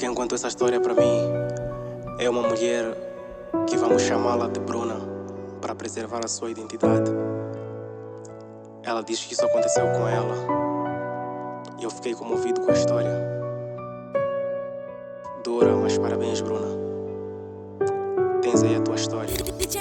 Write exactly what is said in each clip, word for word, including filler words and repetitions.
Quem contou essa história para mim é uma mulher que vamos chamá-la de Bruna para preservar a sua identidade. Ela diz que isso aconteceu com ela e eu fiquei comovido com a história. Dura, mas parabéns, Bruna. Tens aí a tua história.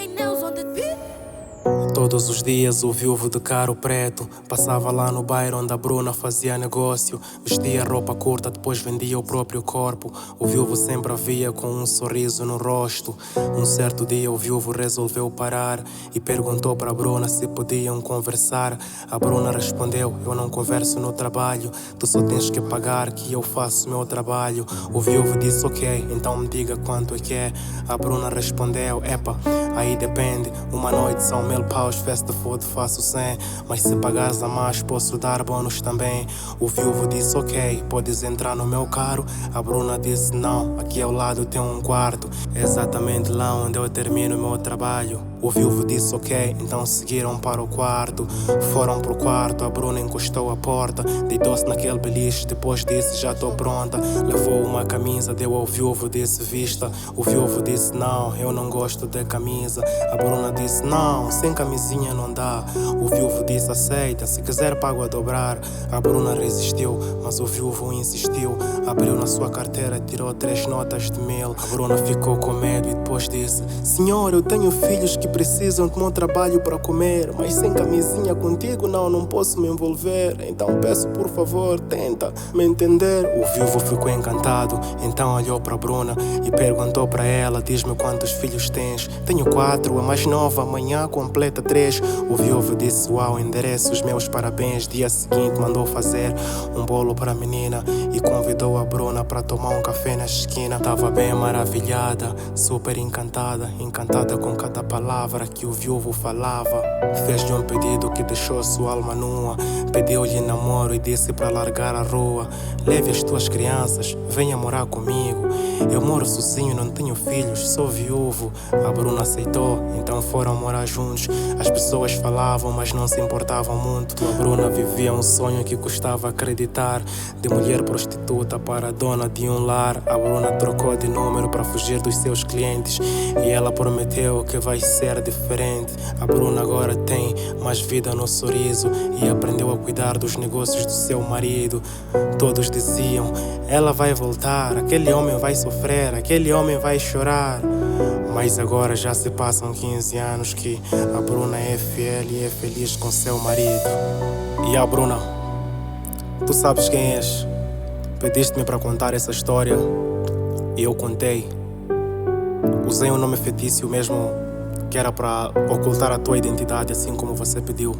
Todos os dias o viúvo de caro preto passava lá no bairro onde a Bruna fazia negócio. Vestia roupa curta, depois vendia o próprio corpo. O viúvo sempre a via com um sorriso no rosto. Um certo dia o viúvo resolveu parar e perguntou para a Bruna se podiam conversar. A Bruna respondeu: eu não converso no trabalho, tu só tens que pagar que eu faço meu trabalho. O viúvo disse: ok, então me diga quanto é que é. A Bruna respondeu: epa, aí depende, uma noite são mil paus, fast food faço cem, mas se pagares a mais posso dar bônus também. O viúvo disse: ok, podes entrar no meu carro. A Bruna disse: não, aqui ao lado tem um quarto, é exatamente lá onde eu termino o meu trabalho. O viúvo disse: ok, então seguiram para o quarto. Foram pro quarto, a Bruna encostou a porta, deitou-se naquele beliche, depois disse: já estou pronta. Levou uma camisa, deu ao viúvo, disse: vista. O viúvo disse: não, eu não gosto de camisa. A Bruna disse: não, sem camisinha não dá. O viúvo disse: aceita, se quiser pago a dobrar. A Bruna resistiu, mas o viúvo insistiu. Abriu na sua carteira, tirou três notas de mil. A Bruna ficou com medo e depois disse: senhor, eu tenho filhos que precisam do meu trabalho para comer, mas sem camisinha contigo não, não posso me envolver. Então peço por favor, tenta me entender. O viúvo ficou encantado, então olhou para a Bruna e perguntou para ela: diz-me quantos filhos tens? Tenho quatro, a mais nova amanhã completa três. O viúvo disse: uau, endereço os meus parabéns. Dia seguinte mandou fazer um bolo para a menina e convidou a Bruna para tomar um café na esquina. Tava bem maravilhada, super encantada, encantada com cada palavra que o viúvo falava. Fez-lhe um pedido que deixou sua alma nua. Pediu-lhe namoro e disse para largar a rua. Leve as tuas crianças, venha morar comigo. Eu moro sozinho, não tenho filhos, sou viúvo. A Bruna aceitou, então foram morar juntos. As pessoas falavam, mas não se importavam muito. A Bruna vivia um sonho que custava acreditar, de mulher prostituta para dona de um lar. A Bruna trocou de número para fugir dos seus clientes e ela prometeu que vai ser diferente. A Bruna agora tem mais vida no sorriso e aprendeu a cuidar dos negócios do seu marido. Todos diziam: ela vai voltar, aquele homem vai sofrer, aquele homem vai chorar. Mas agora já se passam quinze anos que a Bruna é fiel e é feliz com seu marido. E a Bruna, tu sabes quem és. Pediste-me para contar essa história e eu contei. Usei um nome fictício mesmo, que era para ocultar a tua identidade, assim como você pediu.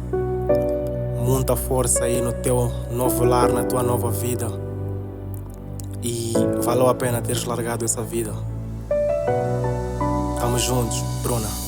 Muita força aí no teu novo lar, na tua nova vida. E valeu a pena teres largado essa vida. Tamo juntos, Bruna.